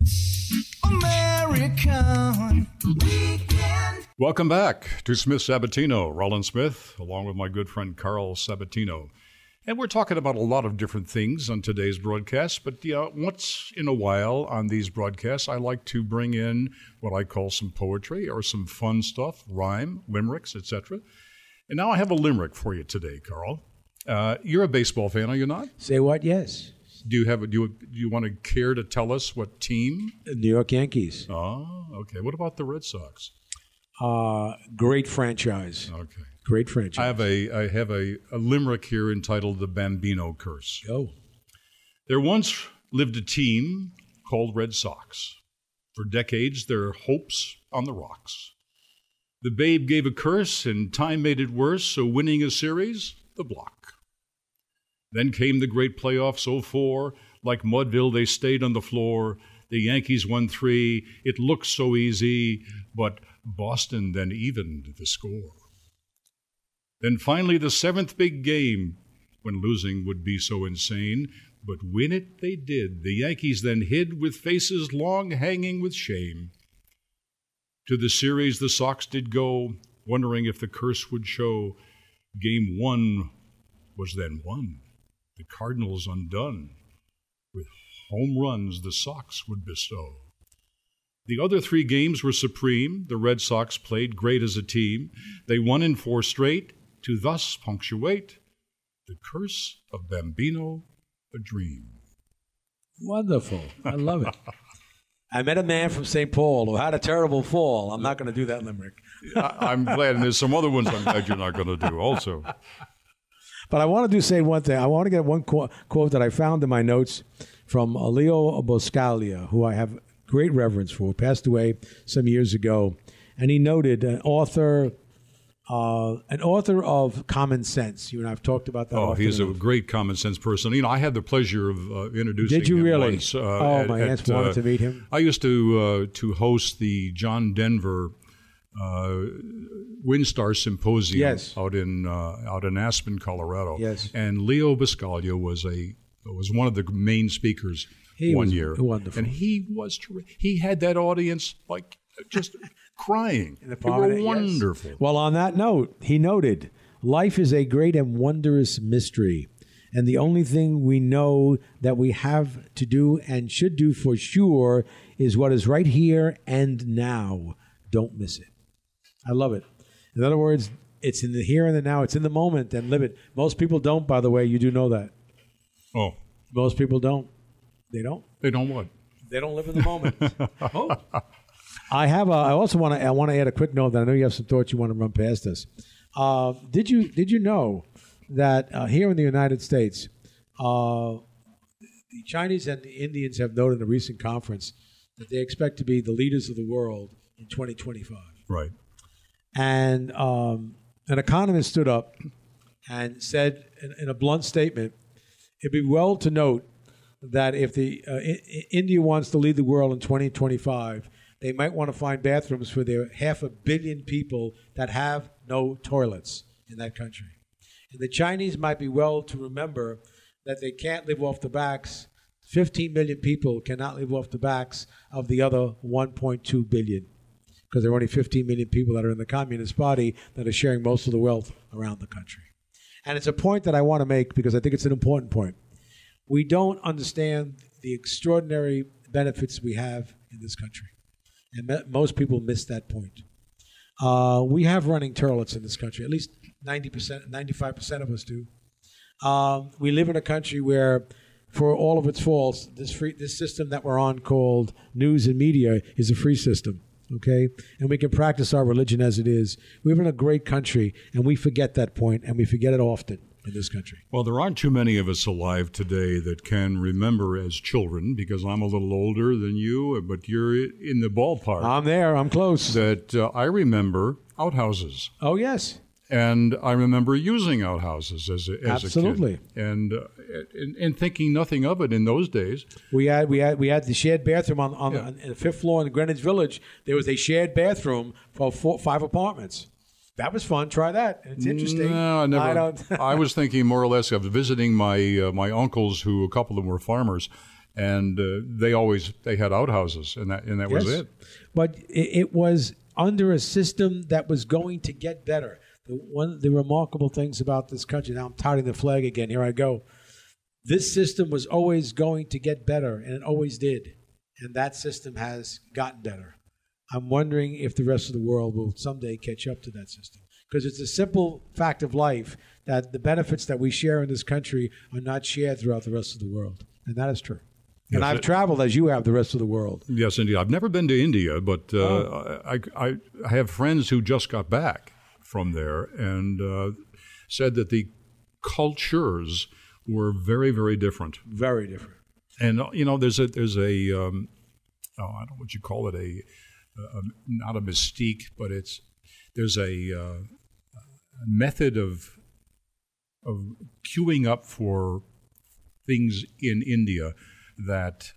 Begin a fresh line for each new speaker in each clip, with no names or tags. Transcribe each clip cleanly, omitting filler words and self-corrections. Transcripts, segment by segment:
American Weekend.
Welcome back to Smith Sabatino. Roland Smith, along with my good friend Carl Sabatino. And we're talking about a lot of different things on today's broadcast, but once in a while on these broadcasts, I like to bring in what I call some poetry or some fun stuff, rhyme, limericks, etc. And now I have a limerick for you today, Carl. You're a baseball fan, are you not?
Say what? Yes.
Do you want to care to tell us what team?
The New York Yankees.
Oh, okay. What about the Red Sox?
Great franchise.
Okay.
Great franchise.
I have a limerick here entitled The Bambino Curse.
Oh.
There once lived a team called Red Sox. For decades, their hopes on the rocks. The babe gave a curse, and time made it worse, so winning a series, the block. Then came the great playoffs, 04. Like Mudville, they stayed on the floor. The Yankees won 3. It looked so easy, but Boston then evened the score. Then finally the 7th big game, when losing would be so insane, but win it they did. The Yankees then hid with faces long hanging with shame. To the series the Sox did go, wondering if the curse would show. Game 1 was then won. The Cardinals undone. With home runs the Sox would bestow. The other 3 games were supreme. The Red Sox played great as a team. They won in 4 straight to thus punctuate the curse of Bambino, a dream.
Wonderful. I love it. I met a man from St. Paul who had a terrible fall. I'm not going to do that limerick.
I'm glad, and there's some other ones I'm glad you're not going to do also.
But I want to say one thing. I want to get one quote that I found in my notes from Leo Buscaglia, who I have great reverence for, who passed away some years ago. And he noted an author of Common Sense. You and I have talked about that.
Oh, he's a great common sense person. You know, I had the pleasure of introducing him.
Did you really?
Once,
my aunt wanted to meet him.
I used to host the John Denver WinStar Symposium out in Aspen, Colorado.
Yes.
And Leo Buscaglia was one of the main speakers one year.
Wonderful.
And he was terrific. He had that audience like just crying. They were wonderful.
Yes. Well, on that note, he noted, life is a great and wondrous mystery. And the only thing we know that we have to do and should do for sure is what is right here and now. Don't miss it. I love it. In other words, it's in the here and the now. It's in the moment, and live it. Most people don't, by the way. You do know that.
Oh.
Most people don't. They don't.
They don't what?
They don't live in the moment. Oh. I also want to add a quick note that I know you have some thoughts you want to run past us. Did you know that here in the United States, the Chinese and the Indians have noted in a recent conference that they expect to be the leaders of the world in 2025.
Right.
And an economist stood up and said in a blunt statement, it'd be well to note that if India wants to lead the world in 2025, they might want to find bathrooms for their 500 million people that have no toilets in that country. And the Chinese might be well to remember that they can't live off the backs. 15 million people cannot live off the backs of the other 1.2 billion, because there are only 15 million people that are in the Communist Party that are sharing most of the wealth around the country. And it's a point that I want to make because I think it's an important point. We don't understand the extraordinary benefits we have in this country. And most people miss that point. We have running toilets in this country. At least 90%, 95% of us do. We live in a country where, for all of its faults, this system that we're on called news and media is a free system. Okay? And we can practice our religion as it is. We live in a great country, and we forget that point, and we forget it often in this country.
Well, there aren't too many of us alive today that can remember as children, because I'm a little older than you, but you're in the ballpark.
I'm there. I'm close.
That I remember outhouses.
Oh, yes.
And I remember using outhouses as a
Absolutely.
kid. And thinking nothing of it in those days.
We had the shared bathroom on the 5th floor in Greenwich Village. There was a shared bathroom for 5 apartments. That was fun. Try that. It's interesting.
No, I never. I was thinking more or less of visiting my uncles, who a couple of them were farmers, and they had outhouses, and that was
Yes.
it.
But it was under a system that was going to get better. One of the remarkable things about this country, now I'm touting the flag again, here I go. This system was always going to get better, and it always did. And that system has gotten better. I'm wondering if the rest of the world will someday catch up to that system. Because it's a simple fact of life that the benefits that we share in this country are not shared throughout the rest of the world. And that is true. And
Yes,
I've traveled as you have the rest of the world.
Yes, indeed. I've never been to India, but I have friends who just got back from there and said that the cultures were very, very different.
Very different.
And there's a I don't know what you call it, not a mystique, but there's a method of queuing up for things in India that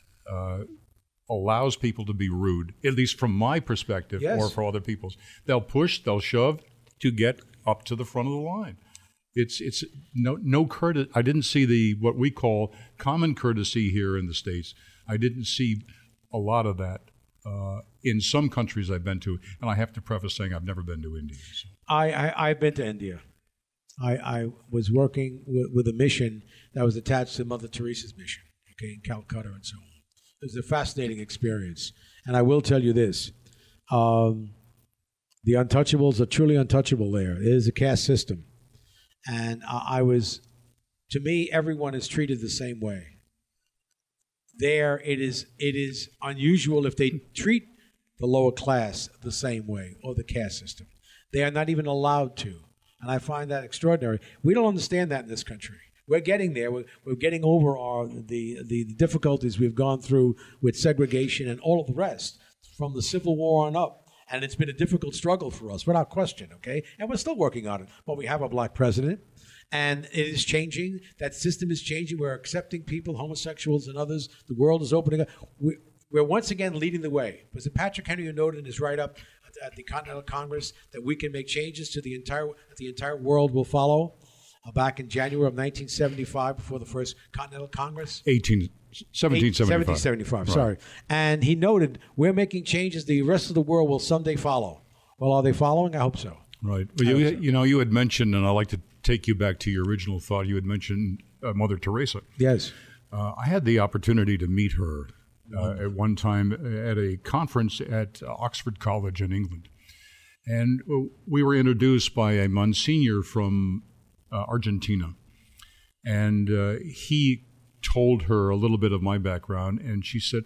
allows people to be rude, at least from my perspective,
Yes.
or for other people's. They'll push, they'll shove to get up to the front of the line. It's no courtesy. I didn't see what we call common courtesy here in the States. I didn't see a lot of that in some countries I've been to, and I have to preface saying I've never been to India. So.
I've been to India. I was working with a mission that was attached to Mother Teresa's mission, okay, in Calcutta and so on. It was a fascinating experience. And I will tell you this. The untouchables are truly untouchable there. It is a caste system. And to me, everyone is treated the same way. There, it is unusual if they treat the lower class the same way, or the caste system. They are not even allowed to. And I find that extraordinary. We don't understand that in this country. We're getting there. We're getting over the difficulties we've gone through with segregation and all of the rest from the Civil War on up. And it's been a difficult struggle for us, without question, okay? And we're still working on it. But we have a black president, and it is changing. That system is changing. We're accepting people, homosexuals and others. The world is opening up. We're once again leading the way. Was it Patrick Henry who noted in his write-up at the Continental Congress that we can make changes to the entire world will follow? Back in January of 1975, before the first Continental Congress?
1775.
1775, sorry. And he noted, we're making changes the rest of the world will someday follow. Well, are they following? I hope so.
Right. Well, you had mentioned, and I'd like to take you back to your original thought, you had mentioned Mother Teresa.
Yes.
I had the opportunity to meet her at one time at a conference at Oxford College in England. And we were introduced by a Monsignor from Argentina. And he told her a little bit of my background, and she said,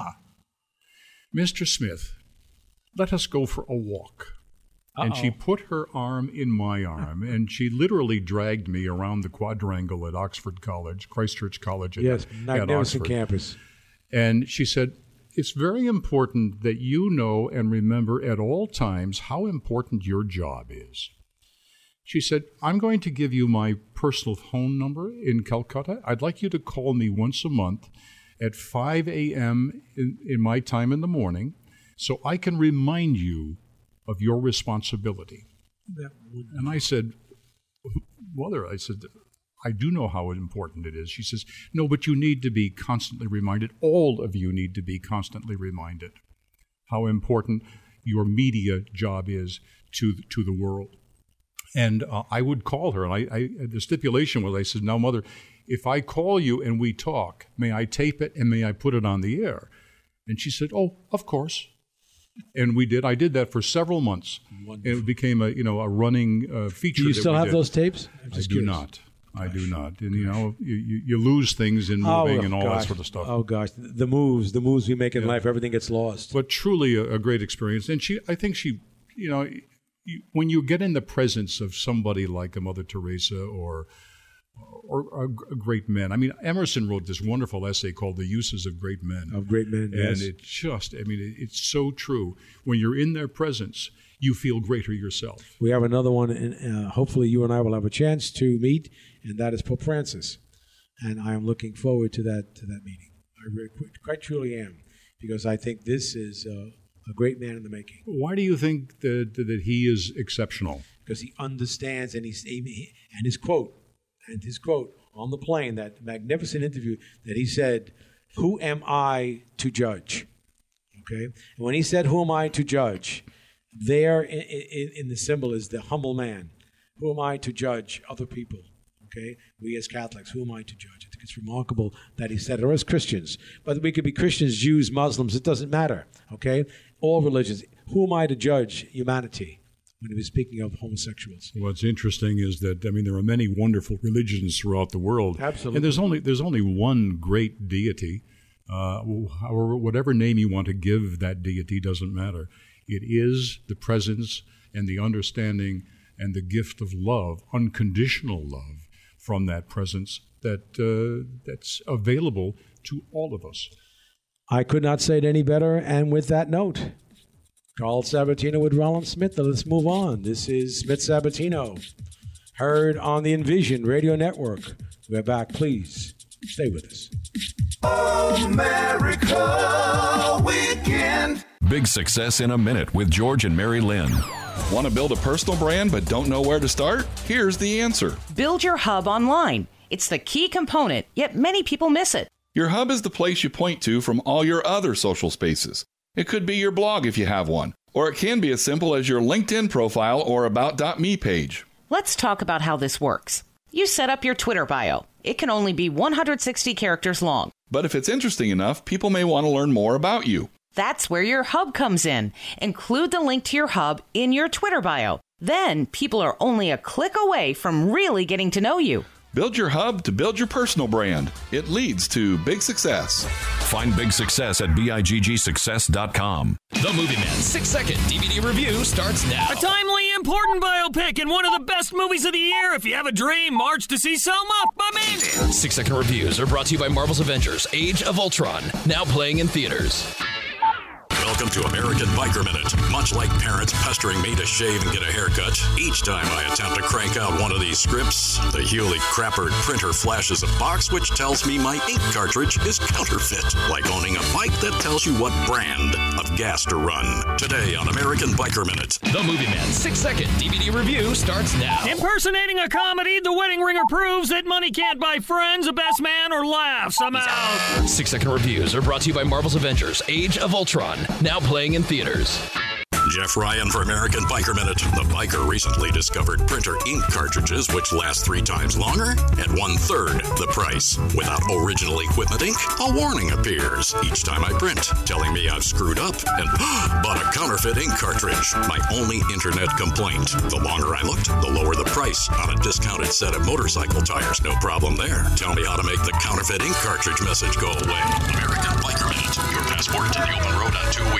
Mr. Smith, let us go for a walk. And she put her arm in my arm, and she literally dragged me around the quadrangle at Oxford College, Christchurch College at
magnificent
Oxford.
campus.
And she said, it's very important that you know and remember at all times how important your job is. She said, I'm going to give you my personal phone number in Calcutta. I'd like you to call me once a month at 5 a.m. in my time in the morning so I can remind you of your responsibility. And I said, Mother, I do know how important it is. She says, no, but you need to be constantly reminded. All of you need to be constantly reminded how important your media job is to the world. And I would call her, and the stipulation was, I said, now, Mother, if I call you and we talk, may I tape it and may I put it on the air? And she said, oh, of course. And we did. I did that for several months. Wonderful. And it became a running feature.
Do you still have those tapes?
I do not. I do not. And, you lose things in moving and all that sort of stuff.
Oh, gosh. The moves we make in life, everything gets lost.
But truly a great experience. And I think she, when you get in the presence of somebody like a Mother Teresa or a great man. I mean, Emerson wrote this wonderful essay called The Uses of Great Men.
Of great men, yes.
And it's so true. When you're in their presence, you feel greater yourself.
We have another one, and hopefully you and I will have a chance to meet, and that is Pope Francis. And I am looking forward to that meeting. I really, quite truly am, because I think this is a great man in the making.
Why do you think that he is exceptional?
Because he understands, and his quote on the plane, that magnificent interview that he said, who am I to judge? Okay? And when he said, who am I to judge? There in the symbol is the humble man. Who am I to judge other people? Okay? We as Catholics, who am I to judge? I think it's remarkable that he said it, or as Christians. But we could be Christians, Jews, Muslims, it doesn't matter. Okay? All religions. Who am I to judge humanity? When he was speaking of homosexuals.
What's interesting is that, there are many wonderful religions throughout the world.
Absolutely.
And there's only one great deity. Whatever name you want to give that deity doesn't matter. It is the presence and the understanding and the gift of love, unconditional love from that presence that's available to all of us.
I could not say it any better. And with that note, Carl Sabatino with Rollins Smith. Let's move on. This is Smith Sabatino, heard on the Envision Radio Network. We're back. Please stay with us.
America Weekend.
Big Success in a Minute with George and Mary Lynn. Want to build a personal brand but don't know where to start? Here's the answer.
Build your hub online. It's the key component, yet many people miss it.
Your hub is the place you point to from all your other social spaces. It could be your blog if you have one, or it can be as simple as your LinkedIn profile or About.me page.
Let's talk about how this works. You set up your Twitter bio. It can only be 160 characters long.
But if it's interesting enough, people may want to learn more about you.
That's where your hub comes in. Include the link to your hub in your Twitter bio. Then people are only a click away from really getting to know you.
Build your hub to build your personal brand. It leads to big success.
Find big success at BIGGsuccess.com.
The Movie Man 6-second DVD review starts now.
A timely, important biopic and one of the best movies of the year. If you have a dream, march to see Selma. Amazing.
6-second reviews are brought to you by Marvel's Avengers: Age of Ultron, now playing in theaters.
Welcome to American Biker Minute. Much like parents pestering me to shave and get a haircut, each time I attempt to crank out one of these scripts, the Hewlett Crappert printer flashes a box which tells me my ink cartridge is counterfeit, like owning a bike that tells you what brand of gas to run. Today on American Biker Minute.
The Movie Man 6-second DVD review starts now.
Impersonating a comedy, The Wedding Ringer proves that money can't buy friends, a best man, or laughs. I'm out.
6-second reviews are brought to you by Marvel's Avengers: Age of Ultron, now playing in theaters.
Jeff Ryan for American Biker Minute. The biker recently discovered printer ink cartridges which last 3 times longer at 1/3 the price. Without original equipment ink, a warning appears each time I print, telling me I've screwed up and bought a counterfeit ink cartridge. My only internet complaint. The longer I looked, the lower the price on a discounted set of motorcycle tires. No problem there. Tell me how to make the counterfeit ink cartridge message go away. American Biker Minute. Your passport to the open road on 2